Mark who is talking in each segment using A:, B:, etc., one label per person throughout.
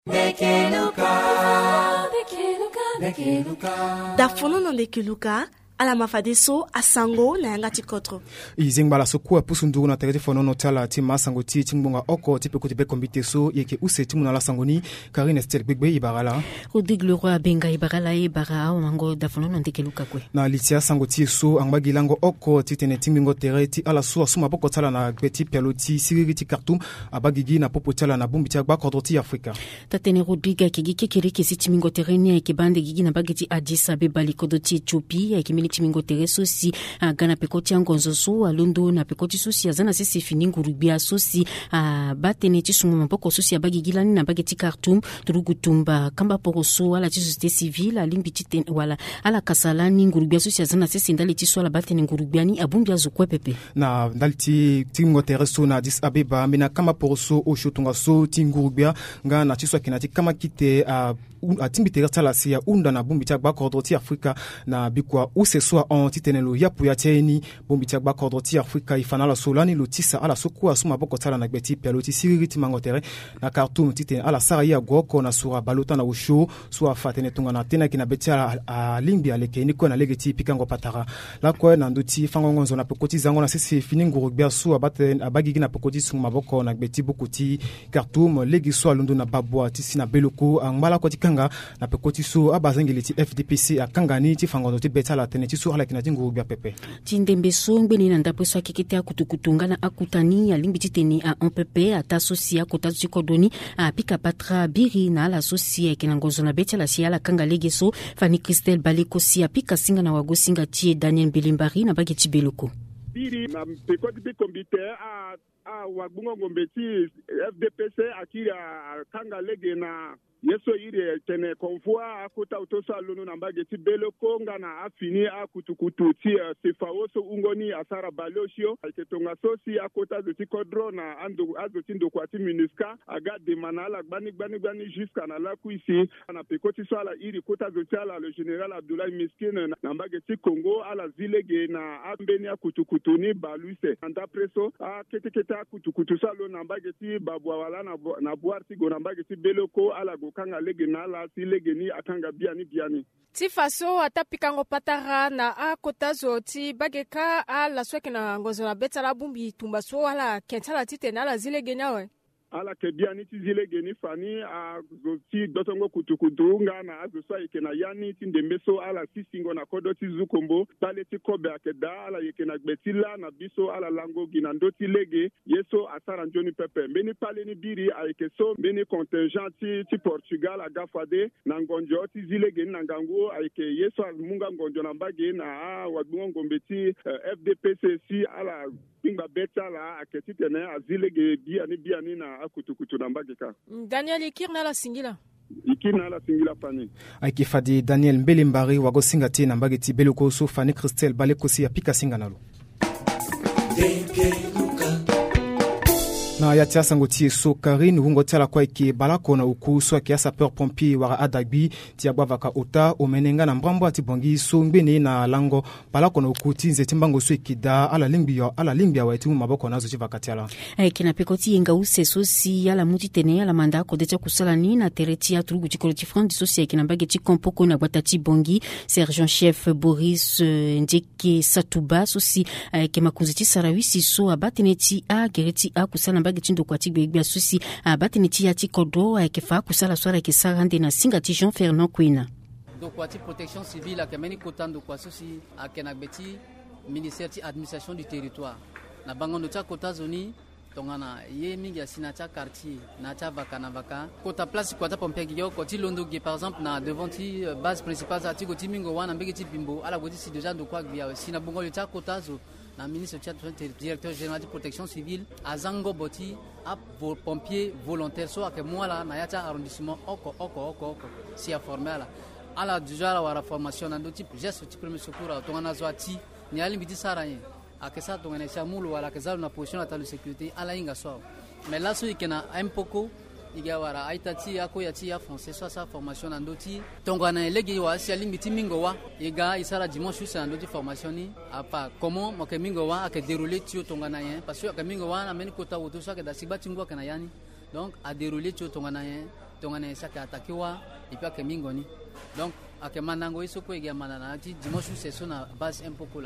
A: Dafono Ndekeluka ala mafadeso asango na yanga tikotro
B: izingbala sokua pusundu na tegeti fono no tala ti masango ti tingbonga oko ti peko ti be kombiteso yeke use ti muna la sangoni Karine Stell Gbegbe ibarala
C: Rodrigue Leroy benga ibarala ibara mango Dafono Ndekeluka kwe
B: na litia sango ti so angba lango oko ti tene tingbingo tere ti ala so asuma boko tala na gbeti peloti siriri ti Khartoum abagigi na popo tala na bumbi ti agba kodro ti Afrika
C: tatene Rodrigue kigi kekere ke si tingbingo tere ni ke bande gigi na bageti Addis Abeba likodo ti Ethiopie ke timingo tereso si gana pekoti angonzo so alondo na pekoti so si azana sisi fini ngurubia so si batene ti sumu mapoko so si abagigilani na bageti Khartoum turugutumba kamba poroso ala ti société civile alimbi ti wala ala kasalani ngurubia so si azana sisi ndali ti so ala batene ngurubiani abumbia zukwe pepe
B: na ndali ti timingo tereso na Addis Abeba mina kamba poroso o shotunga so ti ngurubia nga na ti so kina ti kama kite atimbi teresa la sia unda na bumbi ti agba kodro ti Afrika na bikwa useswa on titenelo yapu ya teni bumbi ti agba kodro ti Afrika ifana la solani lo tisa ala sokua suma boko tala na gbeti peloti siriri ti mangotere na Khartoum titen ala sara ya goko na sura balota na usho sua fatene tunga na tena kina beti a limbi aleke ni ko na legeti pikango patara la ko na nduti fangongo nzo na pokoti zango na sisi fini ngurubia sua abagigi na pokoti suma boko na gbeti bukuti Khartoum legi sua lundu na babwa ti sina beloko angmala ko ti na pekoti so abazengeli ti FDPC akangani ti fangondo ti betala tene ti so ala kina ti ngurubia pepe
C: tindembe so ngbeni na ndapo so akikete akutukutunga na akutani alimbi ti tene a MPP ata sosia kota ti kodoni pika patra biri na ala sosia kina ngozo na betala si ala kanga lege so Fanny Christelle Baleko si pika singa na wago singa ti Daniel Belimbari na bageti beloko
D: biri na pekoti bi kombite wagbungo ngombeti FDPC akira kanga lege na yeso ire tene konvoi akuta utosa lunu na mbageti beloko ngana afini akutukutu ti sefaoso ungoni asara balosio ketonga sosi akota zoti kodro na ando azoti ndokwati minuska aga de manala gbani jusqu'à na la kuisi na pekoti so ala iri kota zoti ala le général Abdoulaye Miskine na mbageti Congo ala zilege na ambeni akutukutu ni baluse anda preso ketekete akutukutu salo na mbageti babwa wala na boarti go na mbageti beloko ala kanga lege na la si lege ni akanga biani
E: ti faso atapikango patara na akotazo ti bageka ala sweke na ngozo na betala bumbi tumba so ala kentala ti tena la zilege nyawe
D: ala ke biani ti zilege ni fani ti dotongo kutukutu nga na azosa yeke na yani ti ndembeso ala sisingo na kodo ti zukombo tale ti kobe akeda ala yeke na gbetila na biso ala lango gina ndo ti lege yeso asara njoni pepe mbeni pale ni biri ayeke so mbeni contingent ti Portugal agafade na ngonjo ti zilege ni na ngangu ayeke yeso munga ngonjo na mbage na wagbungo ngombe ti FDPC si ala pinga betala aketi tene azilege biani na akutukutu na mbageka
E: Daniel ikirna la singila
B: fani aikifadi Daniel Mbelimbari wago singati na mbageti beloko so Fanny Christelle Baleko si apika singanalo na ya tia sango ti so Karine wungo tala kwa iki balako na uku so kia sapeur pompier wara adagbi ti abavaka ota omenenga na mbrambo ati bongi so ngbeni na lango balako na uku ti nzeti mbango so ikida ala limbia wa eti maboko nazo ti vakatiala
C: kina pekoti yenga use so si ala muti tene ala manda ko detia kusala ni na tereti ya turugu ti koloti front so si kina bageti kompoko na batati bongi sergent chef Boris Ndjeke Satuba so si kema kunziti sarawisi so abateneti a gereti a kusala bagetindo kwa tigbe susi bateneti ya tikodo kefa kusala swara ke sarande na singa ti Jean Fernand Kwina
F: donc kwa ti protection civile akemeni kotando kwa susi akena beti ministère ti administration du territoire na bangondo cha kota zoni tongana ye mingi asina cha quartier na cha vaka kota place kwa ta pompegi yo ko ti londo ge par exemple na devant ti base principale za ti ko ti mingo wana mbegi ti bimbo ala goti si déjà ndo kwa bia sina bongo cha kota zo na ministre directeur général de protection civile azango boti a pompier volontaire so ake mwala na yacha arrondissement oko si a formé ala déjà la wara formation na ndo type geste type premier secours to ngana zwati ni ali mbiti saranye akesa to ngana chamulu wala kezalo na position de sécurité ala inga so mais là so ikena un poco igawara aitati yako yati ya français so sa formation na ndoti tongwana elege wa si ali mbiti mingo wa iga isara dimanche so ndoti formation ni apa comment mo ke mingo wa ake dérouler tio tongwana yen parce que ke mingo wa na meni kota woto so ke da sibati ngwa kana yani donc a dérouler tio tongwana yen tongana saki atakiwa et puis ake mingoni donc ake manango isoko ege manana ti dimanche c'est na base un peu là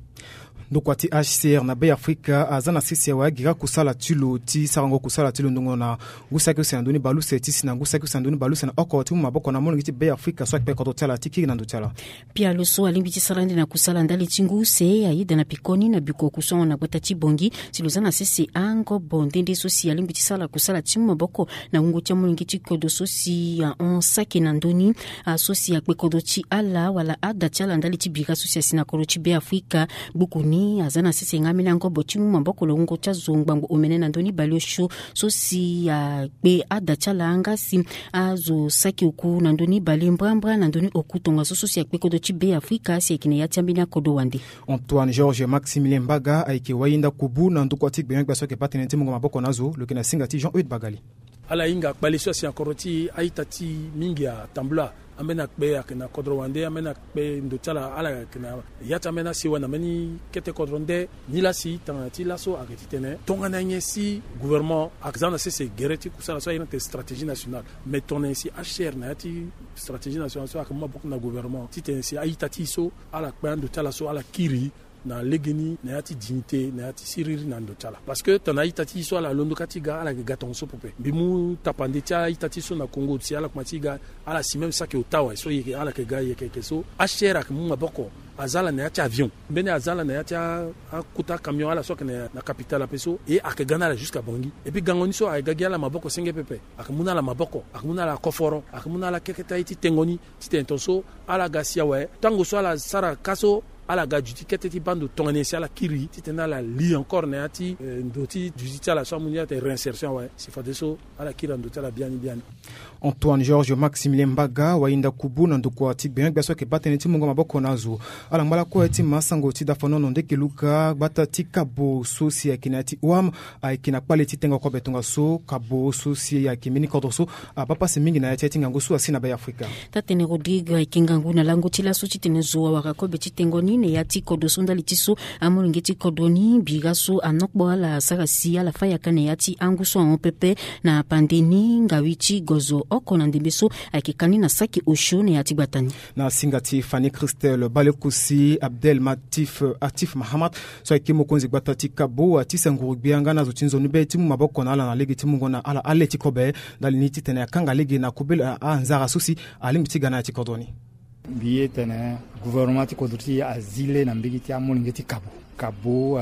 B: ndoko ati HCR na Bay Africa azana sisi wa gira kusala tilo ti sarango kusala tilo ndongo na ngusaki usanduni balu setisi na ngusaki usanduni balu sana okoti mu maboko na mongi ti Bay Africa so akpe koto tala tiki na ndotala
C: pia loso alimbiti sarandi na kusala ndali tingu se aida na pikoni na biko kusonga na bota tibongi silozana sisi ango bondende sosi alimbiti sala kusala timu maboko na ungo tia mongi ti kodo sosi on saki na ndoni sosi akpe kodo ti ala wala ada tala ndali ti bika sosi asina kodo ti Bay Africa bukuni azana sisi ngamina ngobo timu maboko longo cha zongbango omenena ndoni baliosho sosi be ada chala angasi azo saki oku na ndoni balimbambra na ndoni okutonga sosi akpe kodo ti Bay Africa si ekine yatiambina kodo wande
B: Antoine Georges Maximilien Mbaga aike wayinda kubu na nduko atik benga baso ke patenenti mungo maboko nazo lokena singati Jean-Eudes Bagali
G: ala inga baliso si akoroti aitati mingi ya tambla amena kbe akena kodrowande amena kbe ndotala ala kena yata amena si wana meni kete kodronde nila si tanati laso akitene tongana nyesi gouvernement akzana c'est gereti kusala so une stratégie nationale mais tonen si HCR na ti stratégie nationale so akama beaucoup na gouvernement titen si aitati so ala kbe ndotala so ala kiri na legeni na yati dignité na yati siriri na ndotala parce que tana itati so ala londo katiga ala gaton so pope bimu tapande tia itati so na Congo ti ala kumatiga ala si même ça que otawa so yeke ala ke ga yeke so ashera ke mu maboko azala na yati avion bene azala na yati akuta camion ala so ke na capitale peso et akagana la jusqu'à Bangui et puis gangoni so agagi ala maboko senge pepe akamuna la maboko akamuna la koforo akamuna la keketa iti tengoni ti tentoso ala gasia we tango so ala sara kaso ala gajuti keteti bando tonganesi ala kiri titena la li encore na ati ndoti judiciaire la somunia te réinsertion ouais si fa deso ala kira ndoti la bien
B: Antoine Georges Maximilien Mbaga wainda kubu na ndoko atik benga baso ke patenenti mungo maboko nazo ala mbala ko eti masango ti dafono ndeke luka batati kabo sosi ya kinati wam aikina kwaliti tenga ko betonga so kabo sosi ya kimini kodoso papa se mingi na ya tinga ngosu asina Bay Africa
C: tatene Rodrigue ikingangu na lango tila so titenezo wakako beti tengoni ne yati kodoso ndali tiso amulingeti kodoni bigaso anokbo ala sarasi ala faya kane yati anguso en pepe na pandeni ngawichi gozo okona ndembeso akikani na saki oshone yati batani
B: na singati Fanny Christelle Balekusi Abdel Matif Atif Mahamat so akimo konzi batati kabo atisa ngurubianga na zotinzo nube timu maboko na ala na legi timu ngona ala aleti kobe dali niti tena kanga legi na kubela anzara susi alimtiga na tikodoni
H: biye tene gouvernement ti kodoti azile na mbigiti amolingeti kabo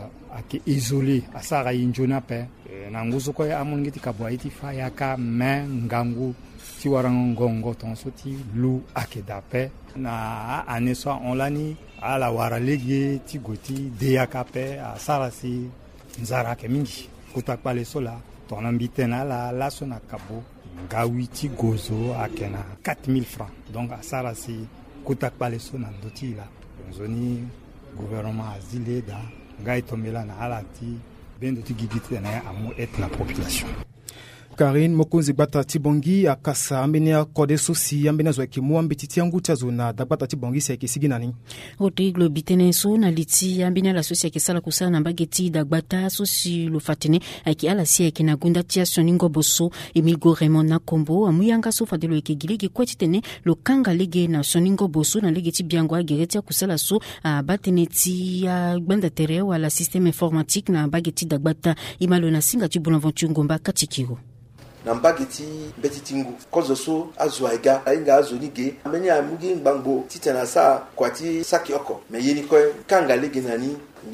H: ake isolé asara injona pe na nguzo ko amolingeti kabo aiti faya ka ngangu ti warangongo tonso ti lu ake dape na aneso onlani ala waralege ti goti deyaka pe asara si nzara ke mingi kutakpale sola tona mbitena la so na kabo ngawiti gozo akena 4000 francs donc asara si kutakpale so na ndoti la zoni gouvernement azile da ngai tomela na alati bendo ti gigiti na amu et la population
B: Karine Mokonzi Gbata Tibongi akasa ambenia kode sosi ambenia zo kimu ambiti yangu tazo na Gbata Tibongi se kisigi nani
C: Rodrigue biteneso na liti ambenia la sosi akisala kusana na bageti Gbata sosi lo fatene aki ala si akina gunda tia soningo boso Emigo Raymond na Kombo amuyanga so fadelo ekigilege kwetene lo kanga lege na soningo boso na lege ti biango agereti kusala so bateneti gbanda tere wala système informatique na bageti Gbata imalo na singa ti Bonaventure Ngomba katikiro
I: na mbageti beti tingu kozo so azwaiga ainga azonige amenya amugi ngbango titana sa kwati sakioko me yeni ko kanga lege nani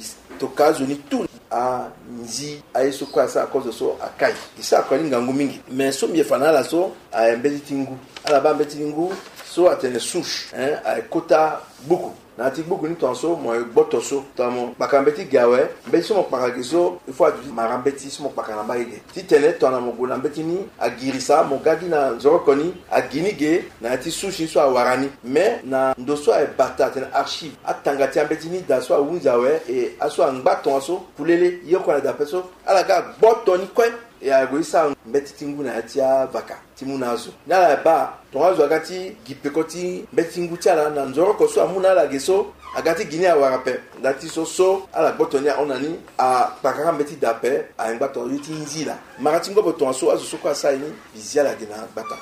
I: tokazo ni tu a nzi ayeso kwa sa kozo so akai isa kwa ngangu mingi me so mie fanala so a beti tingu ala ba beti tingu so atene souche a kota beaucoup na ti beaucoup ni tonso mo botoso tamo bakambeti gawe mbeti so mo pakagiso il faut adu marambeti so mo pakana baige ti tene tona mo gona mbeti ni agirisa mo gadi na zorokoni aginige na ti sushi so awarani mais na ndoso e batata na archive atangati mbeti ni da so awunzawe e aso angbaton so pulele yoko na da peso ala ga botoni ko ya goisa mbeti tingu na tia vaka timunazo nala ba tongazo agati gipekoti betingu tiala na nzoro ko so amuna la geso agati Guinée awarape dati so ala botonia onani a pakaka mbeti dape a ngbato yuti nzila marati ngo boton so azu soko asaini bizia la gina bata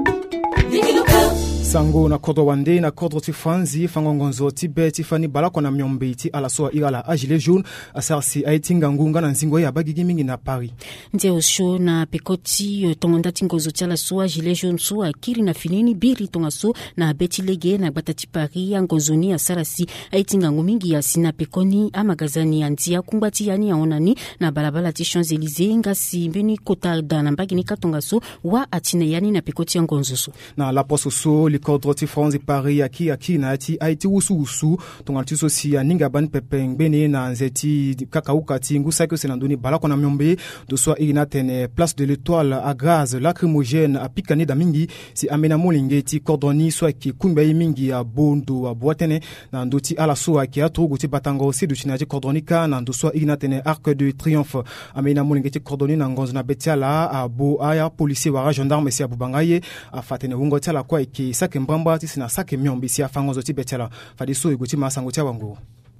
B: sango na kodro wande na kodro tifanzi fangongonzo tibe tifani balako na myombe ti ala soa igala agile jaune asarsi aitinga ngunga na nzingo ya bagigi mingi na Paris
C: ndio show na pekoti tongonda tingozo tiala soa agile jaune so akiri na finini biri tongaso na beti lege na batati Paris angonzoni asarasi aitinga ngumingi ya sina pekoni amagazani andia kumbati yani ya onani na balabala ti Champs-Élysées ngasi mbeni kotarda na mbagi ni katongaso wa atine yani na pekoti angonzo
B: na la pososo likodro ti France Paris aki na ti aiti usu tongalti so si ninga ban pepeng bene na nzeti kakauka ti ngusa ke senandoni balako na myombe do so ina tene place de l'Étoile à gaz lacrymogène a pikane da mingi si amena molinge ti cordoni so ki kumba mingi ya bondo a boatene na ndoti ala so ki atogo ti batango si do chinaji cordonika na ndo so ina tene arc de triomphe amena molinge ti cordoni na ngonzo na betiala a bo aya policier wa gendarme si abubangaye a fatene wungo tiala kwa ki sake mbamba ti sina sake myombi si afangozo ti betiala fadi so igoti masango tia wangu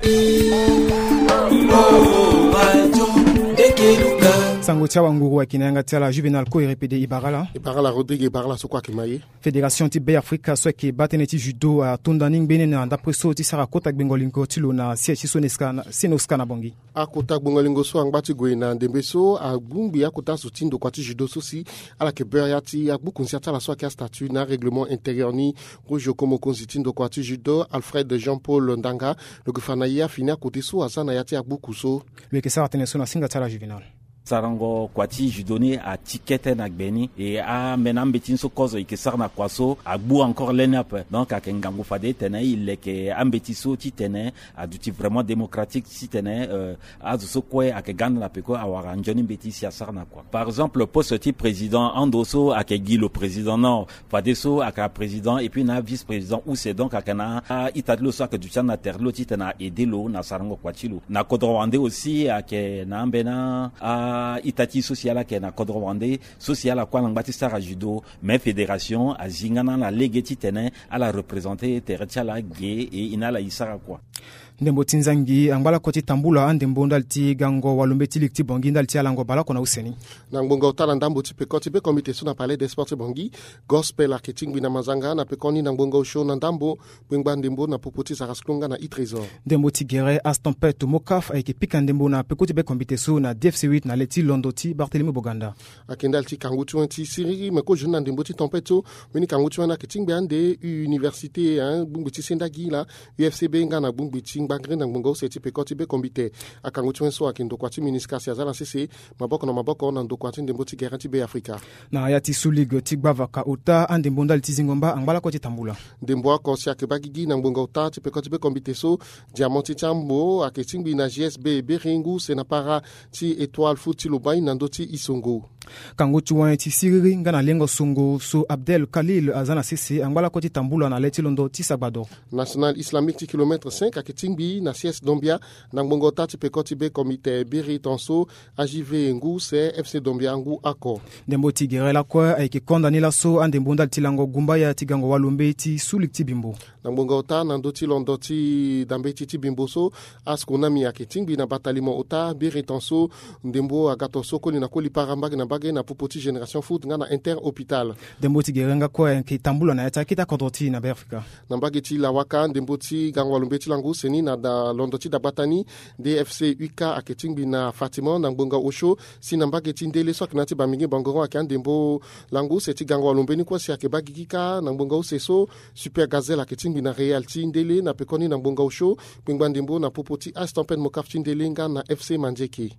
B: sango tia wangu wa kinanga tiala Juvenal ko RPD Ibarala
J: Rodrigue Ibarala so kwa kimaye
B: Fédération ti be Africa so ki batene ti judo a tundaning bene na d'après so ti sara kota bengolingo ti lo na siège soneska na bongi
J: akota bengolingo so angbati go na ndembeso a bumbi akota so tindo kwa ti judo so si ala ke beya ti akbu konsiata la so ki statut na règlement intérieur ni rojo comme konsistindo kwa ti judo Alfred Jean-Paul Ndanga le gouvernement fina côté so azana yati akbu kuso
B: le ke sara tene so na singa tala Juvenal
K: sarango kwati judoni a tikete na gbeni et a menam betin so kozo ikesarna kwaso agbu encore lenap donc a kengangu fade tene il ke ambeti so ti tene a duti vraiment démocratique si tene a so kwe a ke ganda na peko a wara njoni beti si asarna kwa par exemple poste ti président andoso a ke gi le président non fade so a ka président et puis na vice président ou c'est donc a kana itatlo so a ke duti na terlo ti tena edelo na sarango kwatilo na kodrowande aussi a ke na ambena itati sociala ke na kodrowande sociala kwa ngati sara judo mais fédération a zingana la legeti tene à la représenter terchala ge et inala isara kwa
B: ndembo tinzangi angala koti tambula andembo ndalti gango walumbeti likti bongi ndalti alango bala kona useni
J: na ngonga utala ndambo ti pekoti be comité so na palais des sports bongi gospel marketing bina mazanga na pekoni na ngonga show na ndambo bengba ndembo na popoti sarasklonga na itrésor
B: ndembo ti gere astompet mokaf ayeke pika ndembo na pekoti be comité so na DFC8 na leti londoti Barthélemy Boganda
J: akendalti kangutu ti siriri meko juna ndembo ti tempeto meni kangutu na ketingbe ande université hein bungbi sendagi la UFCB ngana bungbi bangre na ngongo seti pekoti be comité akangutu so akindo kwati ministre azala cc maboko na ndokwati ndembo ti garanti be Africa
B: na yati sulig ti gbavaka uta andembo ndalti zingomba angala ko ti tambula
J: ndembo ko sia ke bagigi na ngongo uta ti pekoti be comité so diamant chambo aketingbi na GSB Beringu sena para ti étoile foot lo bay na ndoti isongo
B: kangutu wa ti siriri ngana lengo songo so Abdel Khalil azana cc angala ko ti tambula na leti londo ti sagbado
J: national islamique ti kilomètre 5 aketingbi na CS Dombia na ngongo ta ti pekoti be comité Biri Tonso AJV ngu se FC Dombia ngu ako
B: ndembo ti gerela kwa ayeke condamné la so andembo ndalti lango gumba ya ti gango walombe ti sulik ti bimbo
J: na ngongo ta na ndoti londo ti dambe ti bimbo so askonami aketingbi na batalement ota Biri Tonso ndembo agato soko ni na koli parambag na bage na popoti génération foot ngana inter hôpital
B: ndembo ti gerenga kwa ki tambula na yata kita kodoti na Afrika
J: na bage ti lawaka ndembo ti gango walombe ti lango seni na da londo ti da batani DFC UK aketingbi na Fatima na ngonga osho si na mbage ti ndele so akina ti bamingi bangoron akan ndembo lango se ti gango walombe ni kwa si akebagi kika na ngonga oseso super gazelle aketingbi na Real ti ndele na pekoni na ngonga osho pengba ndembo na popoti Astompen Mokaf ti ndele nga na FC Manjeki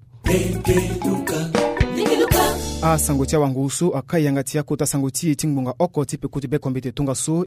B: a sango tia wangu so akayanga tia kota sango ti tingbonga oko ti pekoti be kombete tonga so